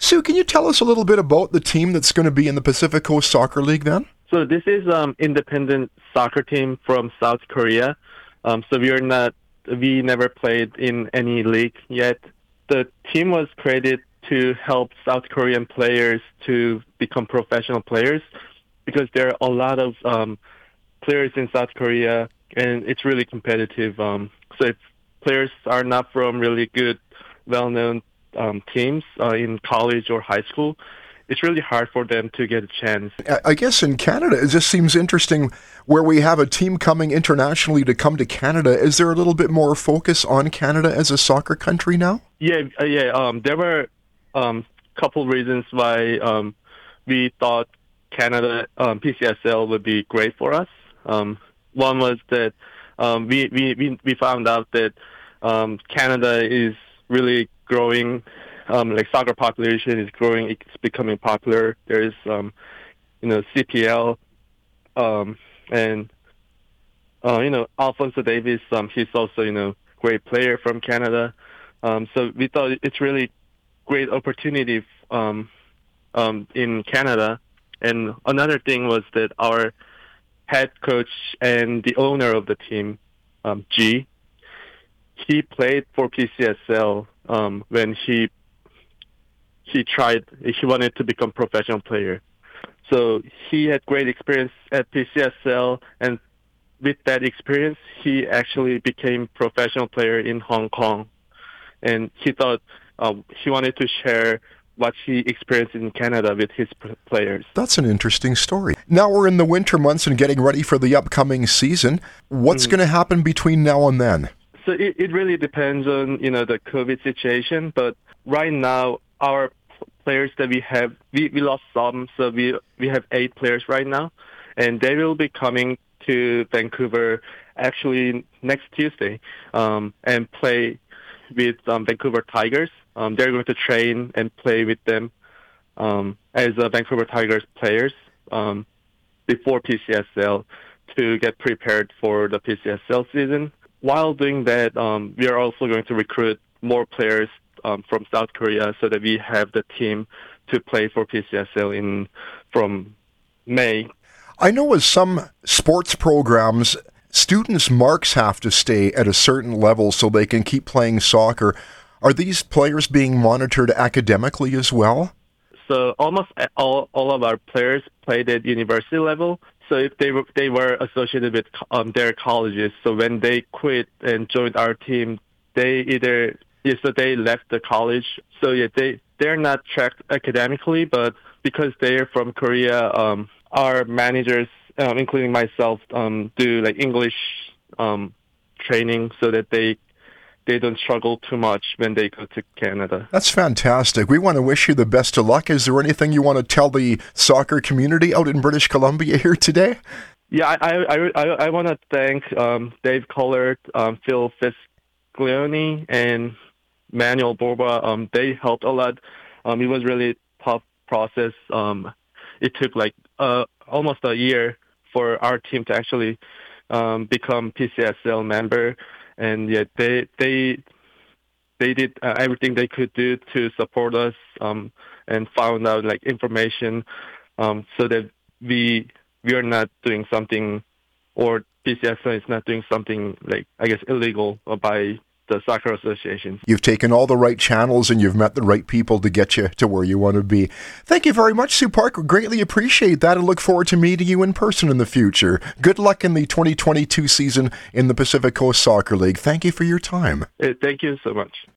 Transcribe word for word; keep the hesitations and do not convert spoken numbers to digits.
Sue, can you tell us a little bit about the team that's going to be in the Pacific Coast Soccer League then? So this is um independent soccer team from South Korea. Um, so we are not, we never played in any league yet. The team was created to help South Korean players to become professional players because there are a lot of um, players in South Korea and it's really competitive. Um, so if players are not from really good, well-known um, teams uh, in college or high school, it's really hard for them to get a chance. I guess in Canada, it just seems interesting where we have a team coming internationally to come to Canada. Is there a little bit more focus on Canada as a soccer country now? Yeah, uh, yeah. Um, there were a um, couple reasons why um, we thought Canada um, P C S L would be great for us. Um, one was that um, we, we, we, we found out that um, Canada is really growing. Um, like soccer population is growing, it's becoming popular. There is, um, you know, C P L, um, and uh, you know, Alphonso Davies. Um, he's also, you know, great player from Canada. Um, so we thought it's really great opportunity um, um, in Canada. And another thing was that our head coach and the owner of the team, um, G, he played for P C S L um, when he. He tried, he wanted to become a professional player. So he had great experience at P C S L, and with that experience, he actually became professional player in Hong Kong. And he thought uh, he wanted to share what he experienced in Canada with his players. That's an interesting story. Now we're in the winter months and getting ready for the upcoming season. What's mm-hmm. going to happen between now and then? So it, it really depends on, you know, the COVID situation, but right now, our players that we have, we, we lost some, so we we have eight players right now, and they will be coming to Vancouver actually next Tuesday um, and play with um, Vancouver Tigers. Um, they're going to train and play with them um, as uh, Vancouver Tigers players um, before P C S L to get prepared for the P C S L season. While doing that, um, we are also going to recruit more players Um, from South Korea so that we have the team to play for P C S L in from May. I know with some sports programs, students' marks have to stay at a certain level so they can keep playing soccer. Are these players being monitored academically as well? So almost all, all of our players played at university level. So if they were, they were associated with um, their colleges, so when they quit and joined our team, they either Yeah, so they left the college. So yeah, they they're not tracked academically, but because they're from Korea, um, our managers, um, including myself, um, do like English um, training so that they they don't struggle too much when they go to Canada. That's fantastic. We want to wish you the best of luck. Is there anything you want to tell the soccer community out in British Columbia here today? Yeah, I I I, I want to thank um, Dave Collard, um, Phil Fisclione, and Manuel Borba. Um, they helped a lot. Um, it was really tough process. Um, it took like uh, almost a year for our team to actually um, become P C S L member, and yeah, they they they did uh, everything they could do to support us um, and found out like information um, so that we we are not doing something, or P C S L is not doing something like I guess illegal by the soccer associations. You've taken all the right channels and you've met the right people to get you to where you want to be. Thank you very much, Sue Park. We greatly appreciate that and look forward to meeting you in person in the future. Good luck in the twenty twenty-two season in the Pacific Coast Soccer League. Thank you for your time. Thank you so much.